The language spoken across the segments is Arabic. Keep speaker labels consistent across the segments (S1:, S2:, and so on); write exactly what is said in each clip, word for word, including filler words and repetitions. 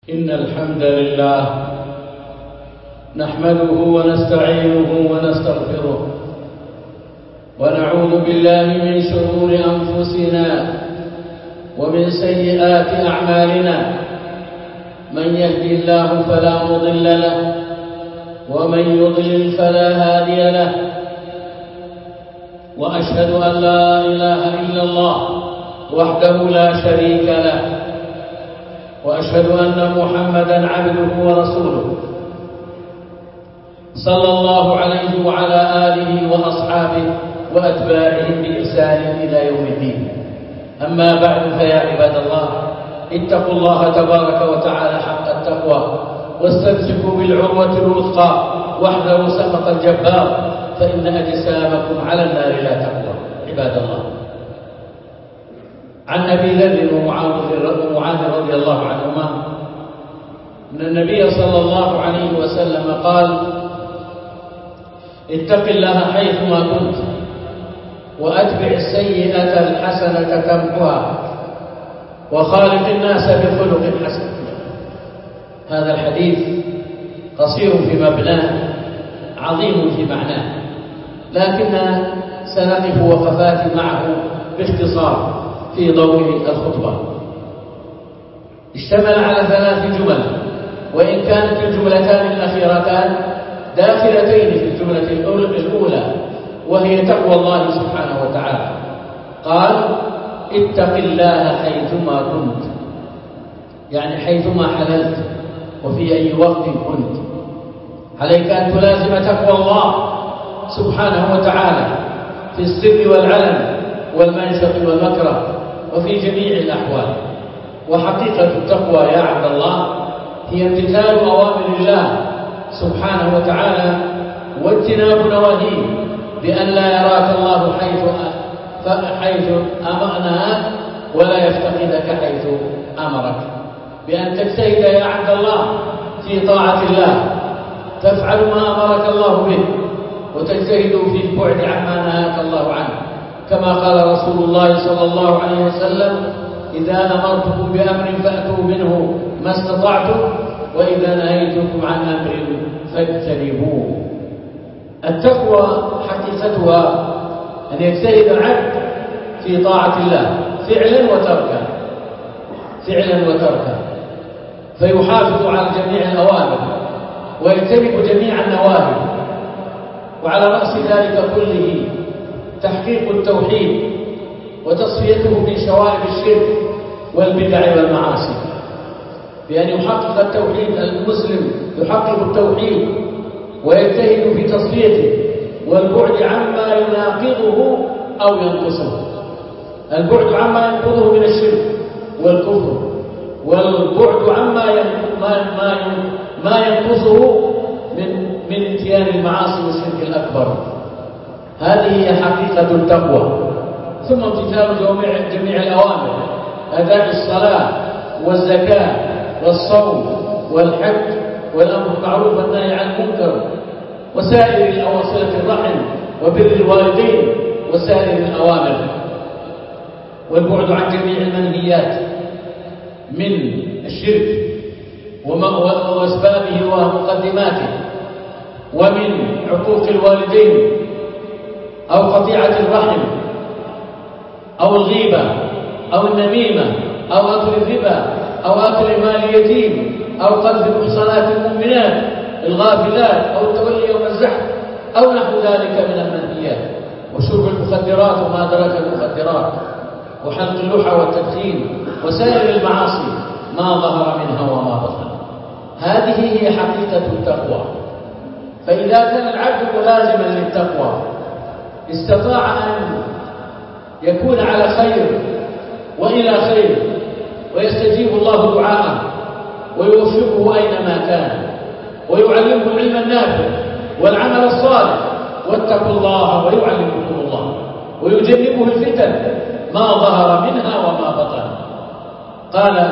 S1: إن الحمد لله نحمده ونستعينه ونستغفره ونعوذ بالله من شرور أنفسنا ومن سيئات أعمالنا. من يهدي الله فلا مضل له ومن يضلل فلا هادي له، وأشهد أن لا إله إلا الله وحده لا شريك له، وأشهد أن محمدا عبده ورسوله صلى الله عليه وعلى آله وأصحابه وأتباعه بإحسان إلى يوم الدين. أما بعد، فيا عباد الله، اتقوا الله تبارك وتعالى حق التقوى واستمسكوا بالعروة الوثقى واحذروا سخط الجبار، فإن أجسامكم على النار لا تقوى. عباد الله، عن أبي ذر ومعاذ رضي الله عنهما أن النبي صلى الله عليه وسلم قال: اتق الله حيثما كنت وأتبع السيئة الحسنة تمحها وخالق الناس بخلق حسن. هذا الحديث قصير في مبناه عظيم في معناه، لكن سنقف وقفات معه باختصار في ضوء الخطبة. اشتمل على ثلاث جمل، وإن كانت الجملتان الأخيرتان داخلتين في الجملة الأولى، وهي تقوى الله سبحانه وتعالى. قال: اتق الله حيثما كنت، يعني حيثما حللت وفي أي وقت كنت، عليك أن تلازم تقوى الله سبحانه وتعالى في السر والعلن والمنشط والمكره وفي جميع الأحوال. وحقيقة التقوى يا عبد الله هي امتثال أوامر الله سبحانه وتعالى واجتناب نواهيه، بأن لا يراك الله حيث حيث أمرناك ولا يفتقدك حيث أمرك، بأن تجتهد يا عبد الله في طاعة الله، تفعل ما أمرك الله به وتجتهد في البعد عما نهاك الله عنه، كما قال رسول الله صلى الله عليه وسلم: إذا أمرتكم بأمر فأتوا منه ما استطعتم، وإذا نهيتكم عن أمر فاجتنبوه. التقوى حقيقتها أن يجتهد العبد في طاعة الله فعلا وتركا فعلا وتركا فيحافظ على جميع الأوامر ويجتنب جميع النواهي، وعلى رأس ذلك كله تحقيق التوحيد وتصفيته من شوائب الشرك والبدع والمعاصي، بأن يحقق التوحيد. المسلم يحقق التوحيد ويجتهد في تصفيته والبعد عما يناقضه أو ينقصه، البعد عما ينقضه من الشرك والكفر، والبعد عما ما ينقصه من من اتيان المعاصي والشرك الأكبر. هذه هي حقيقة التقوى. ثم امتثال جميع الأوامر، أداء الصلاة والزكاة والصوم والحج والأمر بالمعروف والنهي عن المنكر وسائر صلة الرحم وبر الوالدين وسائر الأوامر، والبعد عن جميع المنهيات من الشرك وأسبابه ومقدماته، ومن عقوق الوالدين أو قطيعة الرحم أو الغيبة أو النميمة أو أكل الربا أو أكل مال اليتيم أو قذف المحصنات المؤمنات الغافلات أو التولي يوم الزحف أو نحو ذلك من المنهيات، وشرب المخدرات وما أدراك المخدرات، وحلق اللحى والتدخين وسائر المعاصي ما ظهر منها وما بطن. هذه هي حقيقة التقوى. فإذا كان العبد ملازما للتقوى استطاع أن يكون على خير وإلى خير، ويستجيب الله دعاءه ويوفقه أينما كان، ويعلمه العلم النافع والعمل الصالح، واتقوا الله ويعلمكم الله، ويجنبه الفتن ما ظهر منها وما بطن. قال: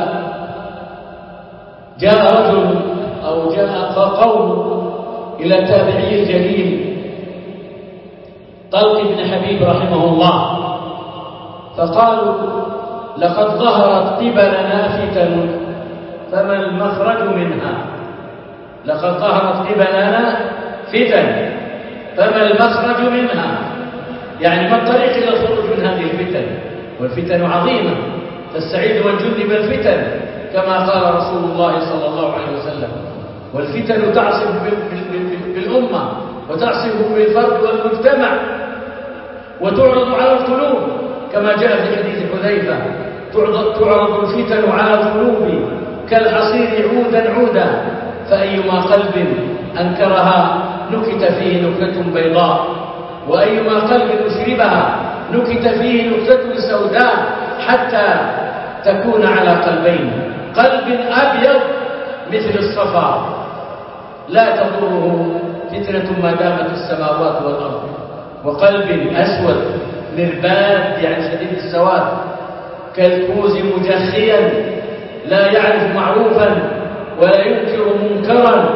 S1: جاء رجل أو جاء قوم إلى التابعي الجليل طلق بن حبيب رحمه الله، فقالوا: لقد ظهرت قبلنا فتن فما المخرج منها؟ لقد ظهرت قبلنا فتن فما المخرج منها؟ يعني ما الطريق إلى الخروج من هذه الفتن؟ والفتن عظيمة، فالسعيد من جنب الفتن كما قال رسول الله صلى الله عليه وسلم. والفتن تعصف بالأمة وتعصف بالفرد والمجتمع وتعرض على القلوب كما جاء في حديث حذيفة: تعرض الفتن على القلوب كالحصير عودا عودا، فأيما قلب أنكرها نكت فيه نكتة بيضاء، وأيما قلب أشربها نكت فيه نكتة سوداء، حتى تكون على قلبين: قلب أبيض مثل الصفا لا تضره فتنة ما دامت السماوات والأرض، وقلب أسود مرباد يعني شديد السواد كالكوز مجخيا لا يعرف معروفا ولا ينكر منكرا،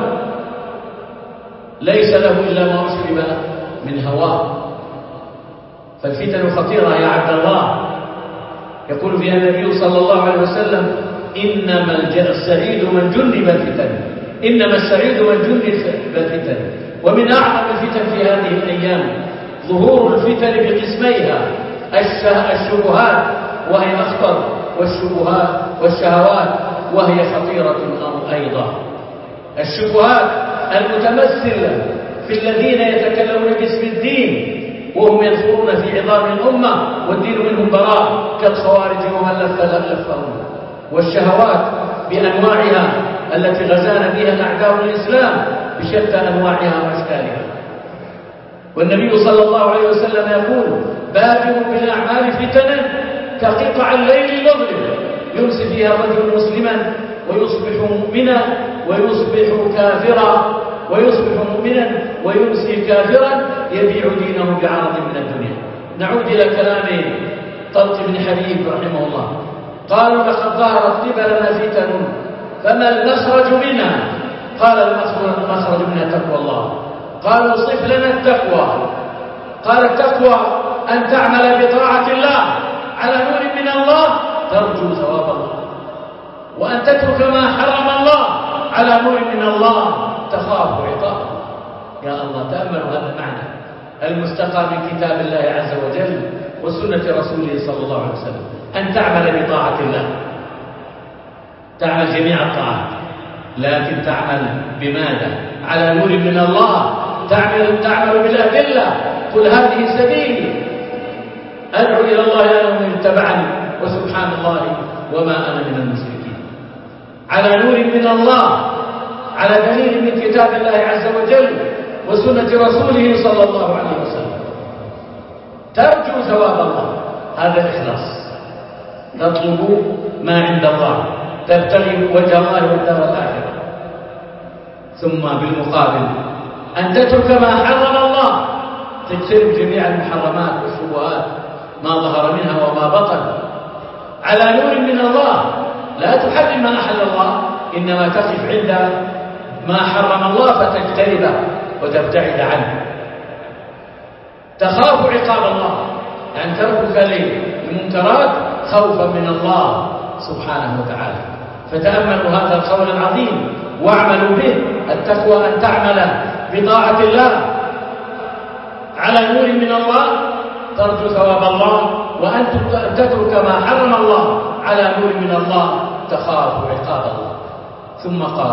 S1: ليس له إلا ما أشرب من هواه. فالفتن خطيرة يا عبد الله. يقول فيها النبي صلى الله عليه وسلم: إنما السعيد من جنب الفتن إنما السعيد من جنب الفتن. ومن أعظم الفتن في هذه الأيام ظهور الفتن بقسميها: الشبهات وهي أخطر، والشبهات والشهوات وهي خطيرة أيضا. الشبهات المتمثلة في الذين يتكلمون باسم الدين وهم يدخلون في عظام الأمة والدين منهم براء كالخوارج ومن لف لفهم، والشهوات بأنواعها التي غزانا بها أعداء الإسلام بشتى أنواعها وأشكالها. والنبي صلى الله عليه وسلم يقول: بادروا بالأعمال فتنا كقطع الليل المظلم، يمسي فيها الرجل مسلما ويصبح مؤمنا ويصبح كافرا ويصبح مؤمنا ويمسي كافرا يبيع دينه بعرض من الدنيا. نعود إلى كلام طلق بن حبيب رحمه الله. قالوا: لقد ظهرت قبلنا فتن فما المخرج منها؟ قال: المخرج منها تقوى الله. قالوا: صف لنا التقوى. قال: التقوى أن تعمل بطاعة الله على نور من الله ترجو ثواب الله، وأن تترك ما حرم الله على نور من الله تخاف عقابه. يا الله، تأملوا هذا المعنى المستقى من كتاب الله عز وجل وسنة رسوله صلى الله عليه وسلم: أن تعمل بطاعة الله، تعمل جميع الطاعات، لكن تعمل بماذا؟ على نور من الله، تعمل تعمل بالأدلة. قل هذه سبيلي أدعو إلى الله أنا ومن اتبعني وسبحان الله وما أنا من المشركين. على نور من الله، على دليل من كتاب الله عز وجل وسنة رسوله صلى الله عليه وسلم، ترجو ثواب الله. هذا الإخلاص، تطلب ما عند الله، تبتغي وجه الله والدار الآخرة. ثم بالمقابل أن تترك ما حرم الله، تجتنب جميع المحرمات والشبهات ما ظهر منها وما بطن على نور من الله. لا تحرم ما أحل الله، إنما تقف عند ما حرم الله فتجتنبه وتبتعد عنه. تخاف عقاب الله، يعني تركك للمنكرات خوفا من الله سبحانه وتعالى. فتأملوا هذا القول العظيم واعملوا به. التقوى أن تعمل بطاعة الله على نور من الله ترجو ثواب الله، وأن تترك ما حرم الله على نور من الله تخاف عقاب الله. ثم قال: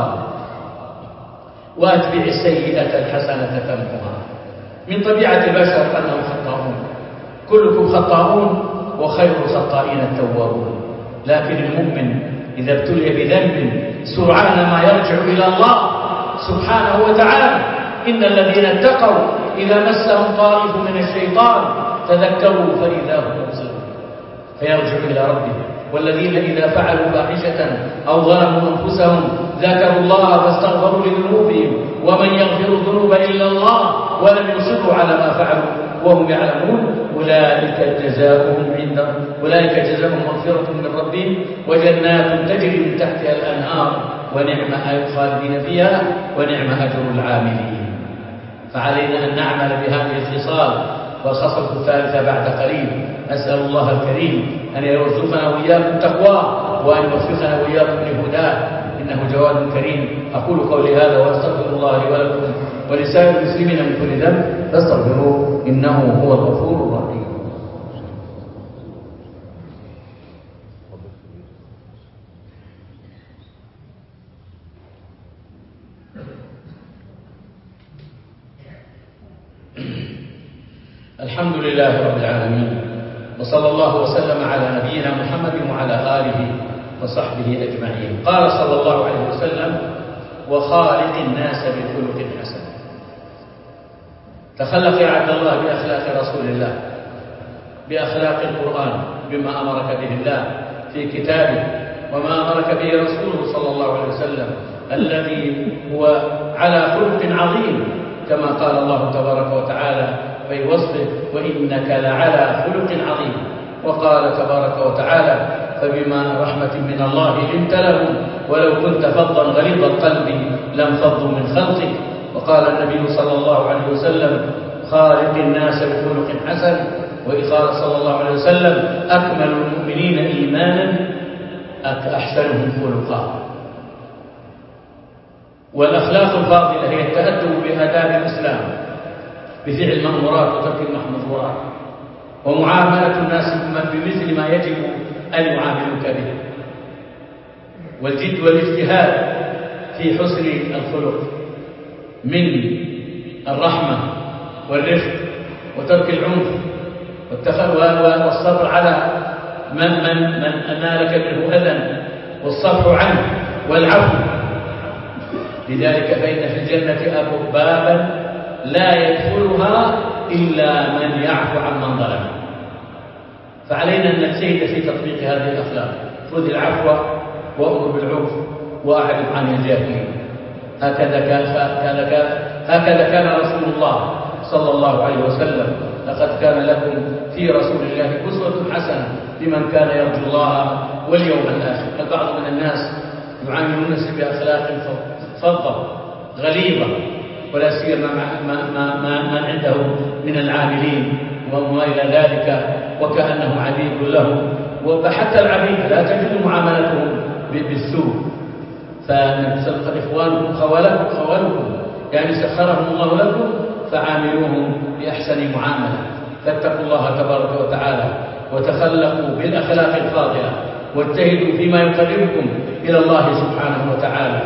S1: واتبع السيئة الحسنة تمحها. من طبيعة البشر أنهم خطاؤون، كلكم خطاؤون وخير الخطائين التوابون. لكن المؤمن إذا ابتلي بذنب سرعان ما يرجع إلى الله سبحانه وتعالى. إن الذين اتقوا إذا مسهم طائف من الشيطان تذكروا فإذا هم مبصرون فيرجع إلى ربهم. والذين إذا فعلوا فاحشة أو ظلموا أنفسهم ذكروا الله فاستغفروا لذنوبهم ومن يغفر الذنوب إلا الله ولم يصروا على ما فعلوا وهم يعلمون أولئك جزاؤهم عند أولئك جزاؤهم مغفرة من ربهم وجنات تجري من تحتها الأنهار ونعم خالدين فيها ونعم أجر العاملين. فعلينا أن نعمل بهذه الخصال. والخصلة الثالثة بعد قليل، أسأل الله الكريم أن يرزقنا وإياكم تقواه وأن يوفقنا وإياكم لهداه إنه جواد كريم. أقول قولي هذا وأستغفر الله لي ولكم ولسائر المسلمين من كل ذنب فاستغفروه إنه هو الغفور الرحيم. الحمد لله رب العالمين، وصلى الله وسلم على نبينا محمد وعلى آله وصحبه أجمعين. قال صلى الله عليه وسلم: وخالق الناس بخلق حسن. تخلق يا عبد الله بأخلاق رسول الله، بأخلاق القرآن، بما أمرك به الله في كتابه وما أمرك به رسوله صلى الله عليه وسلم الذي هو على خلق عظيم كما قال الله تبارك وتعالى في وصفه: وإنك لعلى خلق عظيم. وقال تبارك وتعالى: فبما رحمة من الله لنت لهم ولو كنت فظا غليظ القلب لانفضوا من خلقك. وقال النبي صلى الله عليه وسلم: خالق الناس بخلق حسن. وقال صلى الله عليه وسلم: أكمل المؤمنين إيمانا أحسنهم خلقا. والأخلاق الفاضلة هي التأدب بآداب الإسلام بفعل المأمورات وترك المحظورات، ومعاملة الناس بمثل ما يجب أن يعاملوك به، والجد والاجتهاد في حسن الخلق من الرحمة والرفق وترك العنف والصبر على من من من نالك منه أذى والصفح عنه والعفو. لذلك فإن في الجنة أبوابا لا يدخلها إلا من يعفو عن من ظلم. فعلينا أن نجتهد في تطبيق هذه الأخلاق. خذ العفو وأمر بالعرف وأعرض عن الجاهلين. هكذا كان هكذا كان رسول الله صلى الله عليه وسلم. لقد كان لكم في رسول الله أسوة حسنة لمن كان يرجو الله واليوم الآخر. البعض من الناس يعامل الناس بأخلاق فظة غليظة، ولا سيما ما ما ما ما عنده من العاملين وما إلى ذلك، وكأنه عبيد له. وحتى العبيد لا تجد معاملتهم بالسوء. فنسأل إخوانكم خوالكم خوالكم يعني سخرهم الله لكم فعاملوهم بأحسن معاملة. فاتقوا الله تبارك وتعالى وتخلقوا بالأخلاق الفاضلة واجتهدوا فيما يقربكم إلى الله سبحانه وتعالى.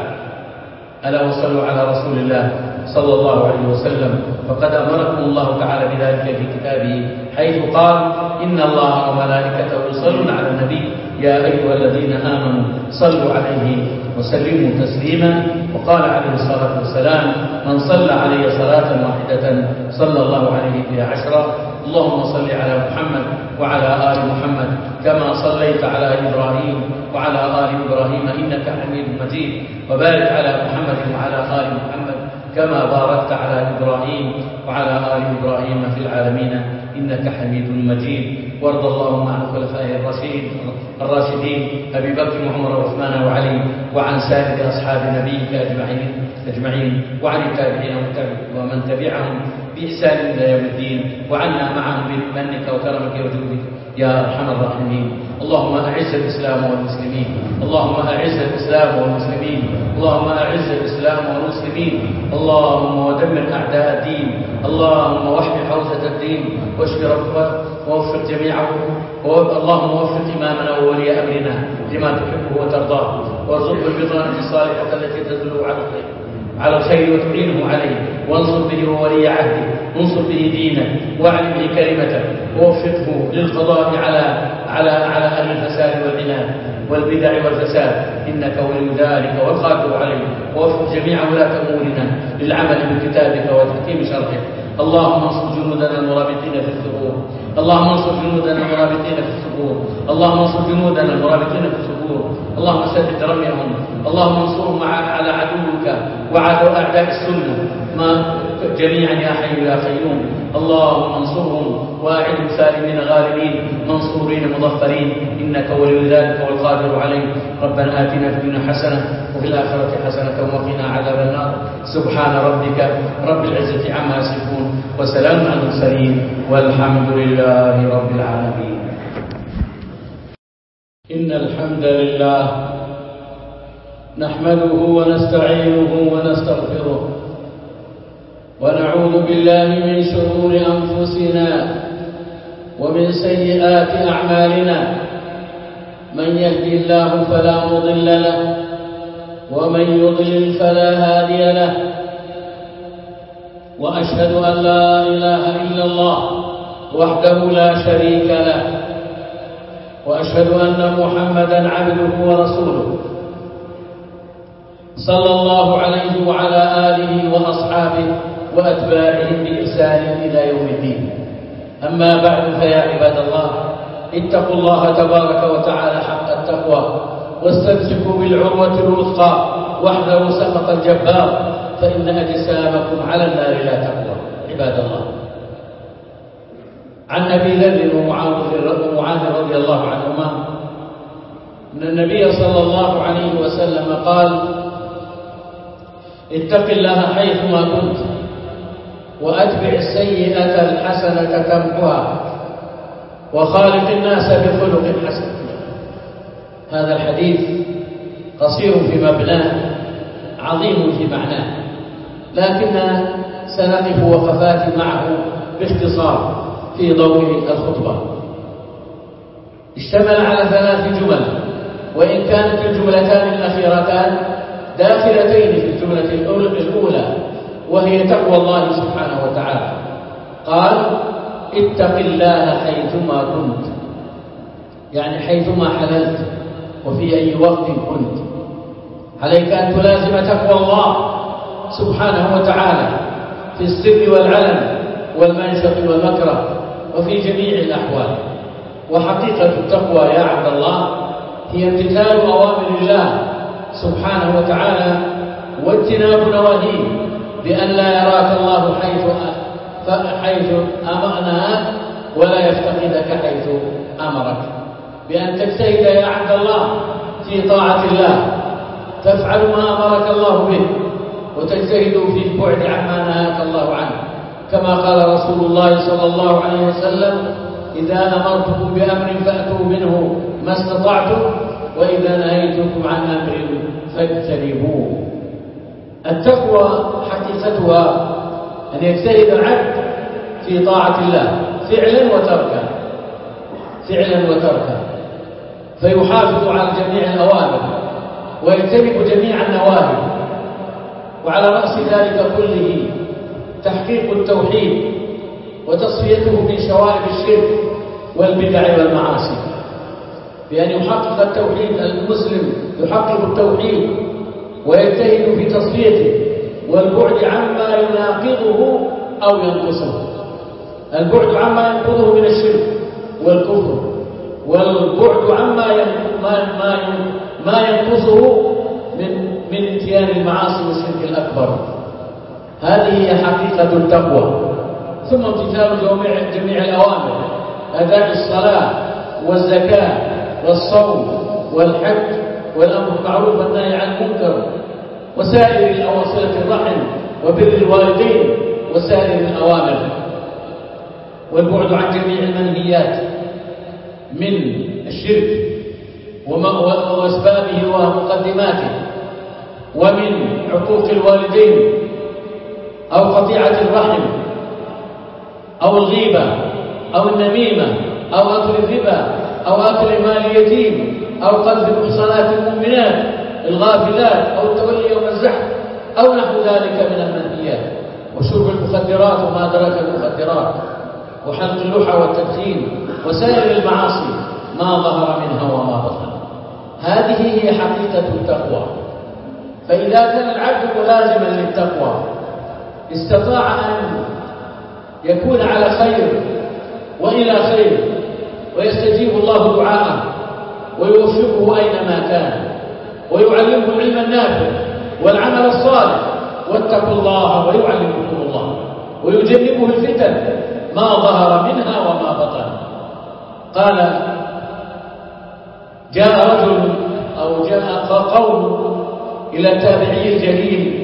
S1: ألا وصلوا على رسول الله صلى الله عليه وسلم، فقد أمركم الله تعالى بذلك في كتابه حيث قال: إن الله وملائكته يصلون على النبي يا أيها الذين آمنوا صلوا عليه وسلموا تسليما. وقال عليه الصلاة والسلام: من صلى علي صلاة واحدة صلى الله عليه بها عشرة. اللهم صل على محمد وعلى آل محمد كما صليت على إبراهيم وعلى آل إبراهيم إنك حميد مجيد. وبارك على محمد وعلى آل محمد كما باركت على إبراهيم وعلى آل إبراهيم في العالمين إنك حميد مجيد. وارض اللهم عن خلفائه الراشدين الراشدين أبي بكر وعمر وعثمان وعلي وعن سائر أصحاب نبيك أجمعين أجمعين وعن التابعين ومن تبعهم بإحسان إلى يوم الدين، وعنا معهم بمنك وكرمك وجودك يا أرحم الراحمين. اللهم أعز الإسلام والمسلمين، اللهم أعز الإسلام والمسلمين، اللهم أعز الإسلام والمسلمين، اللهم ودمر أعداء الدين، اللهم واحمي حوزة الدين واشف ربك ووفق جميعهم. اللهم وفق إمامنا وولي أمرنا لما تحبه وترضاه، وارزقه البطانة الصالحة التي تدل على الخير على الخير وتعينه عليه، وانصر به ولي عهده، انصر به دينه واعلم به كلمته، ووفقه للقضاء على على على اهل الفساد والعناد والبدع والفساد انك ولي ذلك والقادر عليه. ووفق جميع ولاة امورنا للعمل بكتابك وتحكيم شرعك. اللهم انصر جنودنا المرابطين في الثغور، اللهم انصر جنودنا المرابطين في الثغور، اللهم انصر جنودنا المرابطين في الثغور، اللهم سدد رميهم، اللهم انصرهم على عدوك وعدو اعداء السنه ما جميعا يا حي يا قيوم. اللهم انصرهم واعدهم سالمين غالبين منصورين مظفرين انك ولي ذلك والقادر عليه. ربنا آتنا في الدنيا حسنه وفي الاخره حسنه وقنا عذاب النار. سبحان ربك رب العزه عما يصفون وسلام على المرسلين والحمد لله رب العالمين. إن الحمد لله نحمده ونستعينه ونستغفره ونعوذ بالله من شرور أنفسنا ومن سيئات أعمالنا من يهدي الله فلا مضل له ومن يضلل فلا هادي له وأشهد أن لا إله إلا الله وحده لا شريك له وأشهد أن محمدا عبده ورسوله صلى الله عليه وعلى آله وأصحابه وأتباعهم بإحسان إلى يوم الدين. أما بعد فيا عباد الله اتقوا الله تبارك وتعالى حق التقوى واستمسكوا بالعروة الوثقى واحذروا سخط الجبار فإن أجسامكم على النار لا تقوى. عباد الله، عن أبي ذر ومعاذ رضي الله عنهما أن النبي صلى الله عليه وسلم قال: اتق الله حيثما كنت وأتبع السيئة الحسنة تمحها وخالق الناس بخلق حسن. هذا الحديث قصير في مبناه عظيم في معناه، لكن سنقف وقفات معه باختصار في ضوء الخطبة. اشتمل على ثلاث جمل، وإن كانت الجملتان الأخيرتان داخلتين في الجملة الأولى وهي تقوى الله سبحانه وتعالى. قال: اتق الله حيثما كنت، يعني حيثما حللت وفي أي وقت كنت عليك أن تلازم تقوى الله سبحانه وتعالى في السر والعلن والمنشط والمكره وفي جميع الأحوال. وحقيقة التقوى يا عبد الله هي امتثال أوامر الله سبحانه وتعالى واجتناب نواهيه، بأن لا يراك الله حيث حيث أمرناك ولا يفتقدك حيث أمرك، بأن تجتهد يا عبد الله في طاعة الله، تفعل ما أمرك الله به وتجتهد في البعد عما نهاك الله عنه، كما قال رسول الله صلى الله عليه وسلم: إذا أمرتكم بأمر فأتوا منه ما استطعتم وإذا نهيتكم عن أمر فاجتنبوه. التقوى حقيقتها أن يجتهد العبد في طاعة الله فعلا وتركا فعلا وتركا فيحافظ على جميع الأوامر ويجتنب جميع النواهي، وعلى رأس ذلك كله تحقيق التوحيد وتصفيته من شوائب الشرك والبدع والمعاصي، بأن يحقق التوحيد. المسلم يحقق التوحيد ويجتهد في تصفيته والبعد عما يناقضه أو ينقصه، البعد عما ينقضه من الشرك والكفر، والبعد عما ما ما ينقصه من من اتيان المعاصي والشرك الأكبر. هذه هي حقيقة التقوى. ثم امتثال جميع الأوامر، أداء الصلاة والزكاة والصوم والحج والأمر بالمعروف والنهي عن المنكر وسائر صلة الرحم وبر الوالدين وسائر الأوامر، والبعد عن جميع المنهيات من الشرك وأسبابه ومقدماته، ومن عقوق الوالدين أو قطيعة الرحم أو الغيبة أو النميمة أو أكل الربا أو أكل مال اليتيم أو قذف المحصنات المؤمنات الغافلات أو التولي يوم الزحف أو نحو ذلك من المنهيات، وشرب المخدرات وما أدراك المخدرات وحلق اللحى والتدخين وسائر المعاصي ما ظهر منها وما بطن. هذه هي حقيقة التقوى. فإذا كان العبد ملازما للتقوى استطاع أن يكون على خير وإلى خير ويستجيب الله دعاءه ويوفقه أينما كان ويعلمه العلم النافع والعمل الصالح، واتقوا الله ويعلمكم الله ويجنبه الفتن ما ظهر منها وما بطن. قال: جاء رجل أو جاء قوم إلى التابعي الجليل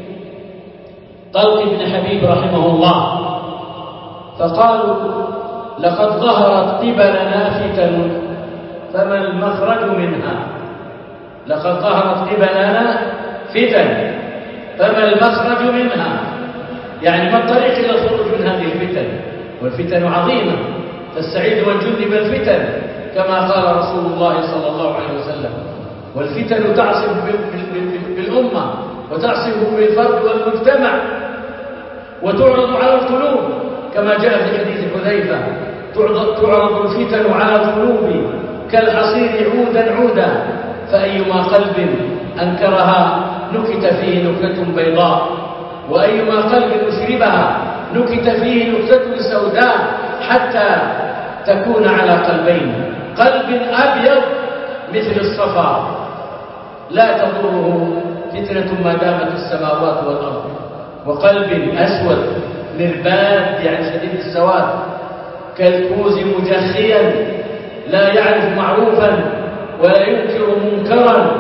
S1: طلق بن حبيب رحمه الله فقالوا: لقد ظهرت قبلنا فتن فما المخرج منها؟ لقد ظهرت قبلنا فتن فما المخرج منها، يعني ما الطريق إلى الخروج من هذه الفتن؟ والفتن عظيمة، فالسعيد من جنب الفتن كما قال رسول الله صلى الله عليه وسلم. والفتن تعصب بالأمة وتعصب بالفرد والمجتمع وتعرض على القلوب كما جاء في حديث حذيفة: تعرض الفتن على القلوب كالحصير عودا عودا، فأيما قلب أنكرها نكت فيه نكتة بيضاء، وأيما قلب أشربها نكت فيه نكتة سوداء، حتى تكون على قلبين: قلب أبيض مثل الصفا لا تضره فتنة ما دامت السماوات والأرض، وقلب أسود مرباد يعني شديد السواد كالكوز مجخيا لا يعرف معروفا ولا ينكر منكرا،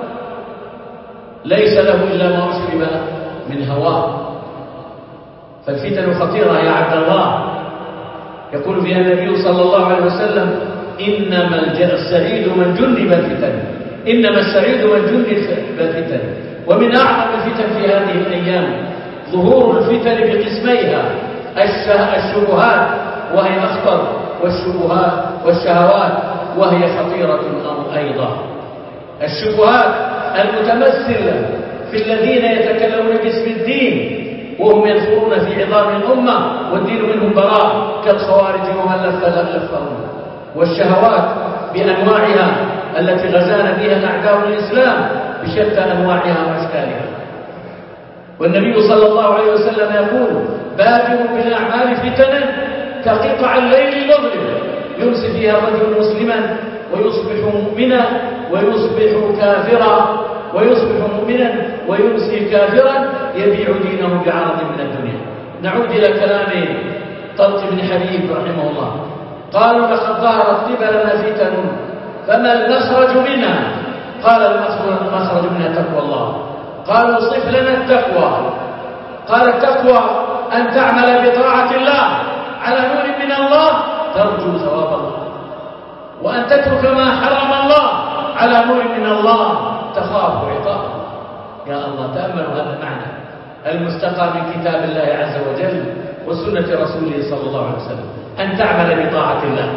S1: ليس له إلا ما أشرب من هواه. فالفتن خطيرة يا عبد الله. يقول فيها النبي صلى الله عليه وسلم: إنما السعيد من جنب الفتن، إنما السعيد من جنب الفتن. ومن أعظم الفتن في هذه الأيام ظهور الفتن بقسميها: الشبهات وهي أخطر، والشبهات والشهوات وهي خطيرة أيضا. الشبهات المتمثلة في الذين يتكلمون باسم الدين وهم يدخلون في عظام الأمة والدين منهم براء كالخوارج ومن لف لفهم، والشهوات بأنواعها التي غزانا بها أعداء الإسلام بشتى أنواعها وأشكالها. والنبي صلى الله عليه وسلم يقول: بادروا بالأعمال فتنا كقطع الليل المظلم، يمسي فيها الرجل مسلما ويصبح مؤمنا ويصبح كافرا، ويصبح مؤمنا ويمسي كافرا يبيع دينه بعرض من الدنيا. نعود إلى كلام طلق بن حبيب رحمه الله. قالوا: لقد ظهرت قبلنا فتن فما المخرج منها؟ قال: المخرج منها تقوى الله. قالوا: صف لنا التقوى. قال: التقوى أن تعمل بطاعة الله على نور من الله ترجو ثواب الله، وأن تترك ما حرم الله على نور من الله تخاف عقابه. يا الله، تأملوا هذا المعنى المستقى من كتاب الله عز وجل وسنة رسوله صلى الله عليه وسلم: أن تعمل بطاعة الله،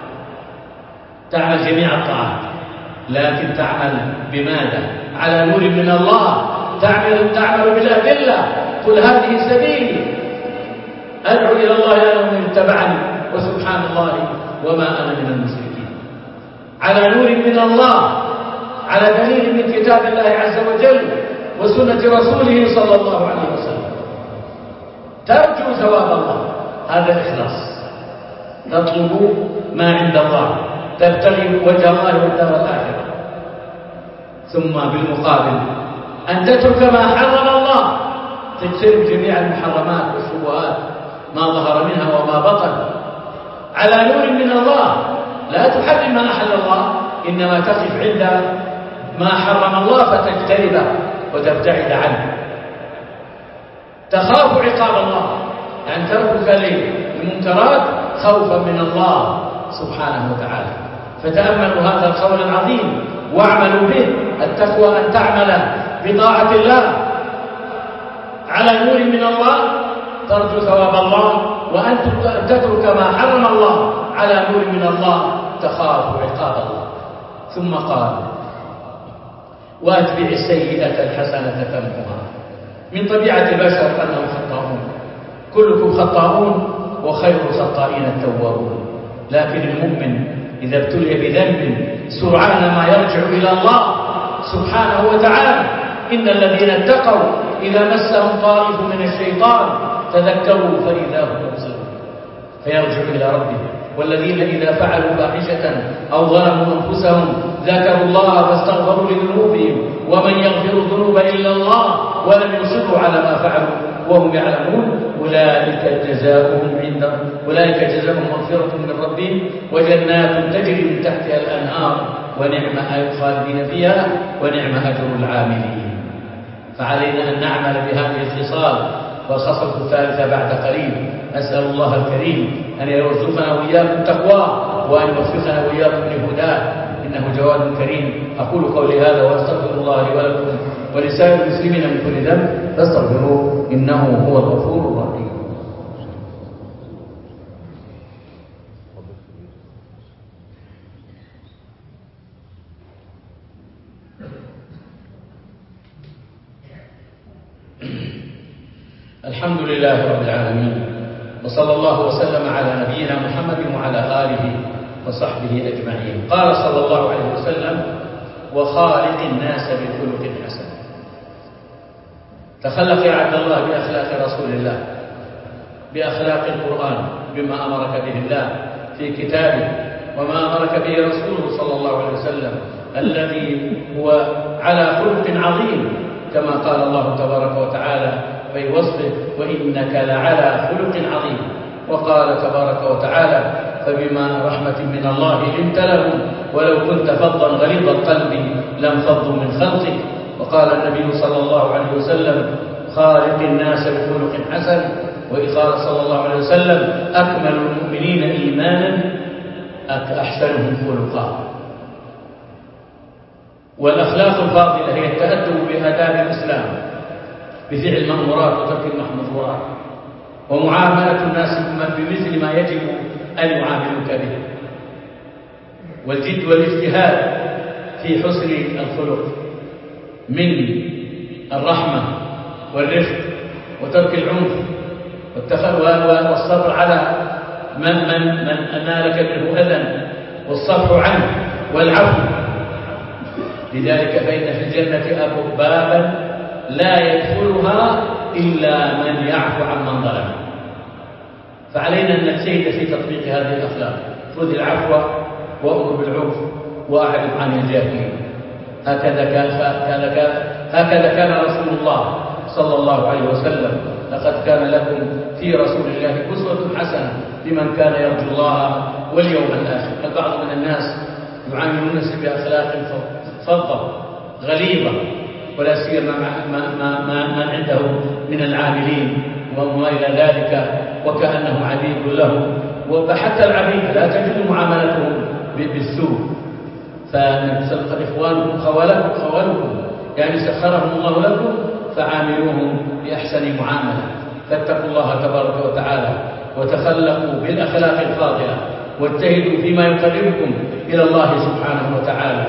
S1: تعمل جميع الطاعات، لكن تعمل بماذا؟ على نور من الله، تعمل تعمل بالأدلة. قل هذه سبيلي أدعو إلى الله أنا ومن اتبعني وسبحان الله وما أنا من المشركين. على نور من الله، على دليل من كتاب الله عز وجل وسنة رسوله صلى الله عليه وسلم، ترجو ثواب الله. هذا الإخلاص، تطلب ما عند الله، تبتغي وجه الله والدار الآخرة. ثم بالمقابل أن تترك ما حرم الله، تجتنب جميع المحرمات والشبهات ما ظهر منها وما بطن على نور من الله. لا تحرم ما أحل الله، إنما تقف عند ما حرم الله فتجتنبه وتبتعد عنه. تخاف عقاب الله، يعني تركك للمنكرات خوفا من الله سبحانه وتعالى. فتأملوا هذا القول العظيم واعملوا به. التقوى أن تعمل بطاعة الله على نور من الله ترجو ثواب الله، وأن تترك ما حرم الله على نور من الله تخاف عقاب الله. ثم قال: وأتبع السيئة الحسنة تمحها. من طبيعة البشر أنهم خطاؤون، كلكم خطاؤون وخير الخطائين التوابون. لكن المؤمن إذا ابتلي بذنب سرعان ما يرجع إلى الله سبحانه وتعالى. إن الذين اتقوا إذا مسهم طائف من الشيطان تذكروا فإذا هم مبصرون فيرجع إلى ربه. والذين إذا فعلوا فاحشة أو ظلموا أنفسهم ذكروا الله فاستغفروا لذنوبهم ومن يغفر الذنوب إلا الله ولم يصروا على ما فعلوا وهم يعلمون أولئك جزاؤهم عند أولئك جزاؤهم مغفرة من ربهم وجنات تجري من تحتها الأنهار ونعم الخالدين فيها ونعم أجر العاملين. فعلينا أن نعمل بهذه الخصال. والخصلة الثالثة بعد قليل. أسأل الله الكريم أن يرزقنا وإياكم تقواه وأن يوفقنا وإياكم لهداه إنه جواد كريم. أقول قولي هذا وأستغفر الله لي ولكم ولسائر المسلمين من كل ذنب فاستغفروه إنه هو الغفور الرحيم. الحمد لله رب العالمين، وصلى الله وسلم على نبينا محمد وعلى آله وصحبه أجمعين. قال صلى الله عليه وسلم: وخالق الناس بخلق حسن. تخلق يا عبد الله بأخلاق رسول الله، بأخلاق القرآن، بما أمرك به الله في كتابه وما أمرك به رسوله صلى الله عليه وسلم الذي هو على خلق عظيم كما قال الله تبارك وتعالى في وصفه: وإنك لعلى خلق عظيم. وقال تبارك وتعالى: فبما رحمة من الله لنت لهم ولو كنت فظا غليظ القلب لانفضوا من خلقك. وقال النبي صلى الله عليه وسلم: خالق الناس بخلق حسن. وقال صلى الله عليه وسلم: أكمل المؤمنين إيمانا أحسنهم خلقا. والأخلاق الفاضلة هي التأدب بآداب الإسلام بفعل المأمورات وترك المحظورات، ومعاملة الناس بمثل ما يجب أن يعاملوك به، والجد والاجتهاد في حسن الخلق من الرحمة والرفق وترك العنف والصبر على من من من نالك منه أذى والصفح عنه والعفو. لذلك فإن في الجنة أبوابا لا يدخلها إلا من يعفو عمن ظلم. فعلينا أن نجتهد في تطبيق هذه الأخلاق. خذ العفو وأمر بالعرف وأعرض عن الجاهلين. هكذا كان هكذا كان رسول الله صلى الله عليه وسلم. لقد كان لكم في رسول الله أسوة حسنة لمن كان يرجو الله واليوم الآخر. البعض من الناس يعامل الناس بأخلاق فظة غليظة، ولا سيما ما ما ما ما عنده من العاملين وما إلى ذلك، وكأنه عبيد له. وحتى العبيد لا تجوز معاملتهم بالسوء. فقد إخوانكم خوالكم خوالكم يعني سخرهم الله لكم فعاملوهم بأحسن معاملة. فاتقوا الله تبارك وتعالى وتخلقوا بالأخلاق الفاضلة واجتهدوا فيما يقربكم إلى الله سبحانه وتعالى.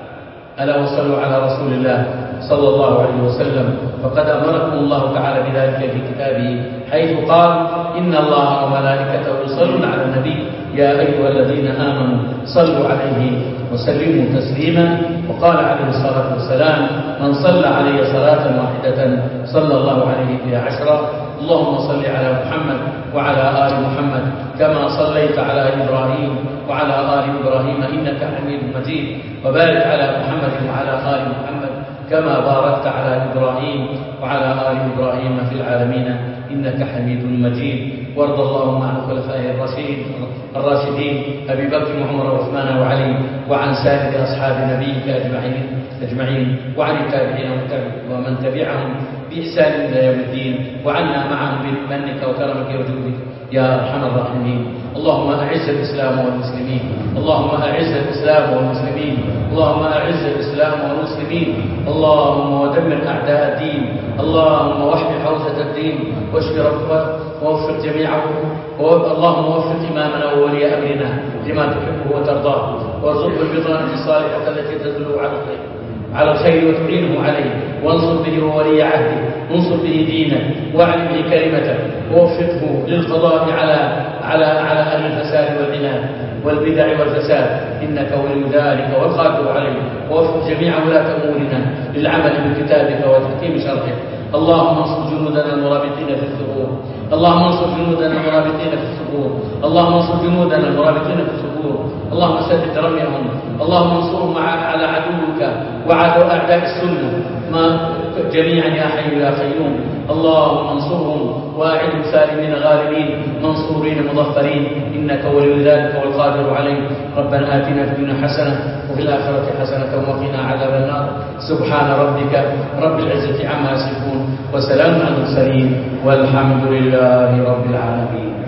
S1: ألا وصلوا على رسول الله صلى الله عليه وسلم، فقد أمركم الله تعالى بذلك في كتابه حيث قال: إن الله وملائكته يصلون على النبي يا أيها الذين آمنوا صلوا عليه وسلموا تسليما. وقال عليه الصلاة والسلام: من صلى علي صلاة واحدة صلى الله عليه بها عشرا. اللهم صل على محمد وعلى آل محمد كما صليت على إبراهيم وعلى آل إبراهيم إنك حميد مجيد. وبارك على محمد وعلى آل محمد كما باركت على إبراهيم وعلى آل إبراهيم في العالمين إنك حميد مجيد. وارض اللهم عن خلفائه الراشدين الراشدين أبي بكر وعمر وعثمان وعلي، وعن سائر أصحاب نبيك أجمعين أجمعين وعن التابعين ومن تبعهم بإحسان إلى يوم الدين، وعنا معهم بمنك وكرمك وجودك يا أرحم الراحمين. اللهم أعز الإسلام والمسلمين، اللهم أعز الإسلام والمسلمين، اللهم أعز الإسلام والمسلمين، اللهم ودمر أعداء الدين، اللهم واحمي حوزة الدين واشف ربك ووفق جميعهم، اللهم وفق إمامنا وولي أمرنا لما تحبه وترضاه، وارزقه البطانة الصالحة التي تدل على الخير على الخير وتعينه عليه، وانصر به ولي عهده، انصر به دينه واعلم به كلمته، ووفقه للقضاء على على على اهل الفساد والعناد والبدع والفساد انك ولي ذلك والقادر عليه. ووفق جميع ولاة امورنا للعمل بكتابك وتحكيم شرعك. اللهم انصر جنودنا المرابطين في الثغور، اللهم انصر جنودنا المرابطين في الثغور، اللهم انصر جنودنا المرابطين في الثغور، اللهم سدد رميهم، اللهم انصرهم على عدوك وعدو اعداء السنه ما جميعا يا حي يا قيوم. اللهم انصرهم واعدهم سالمين غالبين منصورين مظفرين انك ولي ذلك والقادر عليه. ربنا آتنا في الدنيا حسنه وفي الاخره حسنه وقنا عذاب النار. سبحان ربك رب العزه عما يصفون وسلام على المرسلين والحمد لله رب العالمين.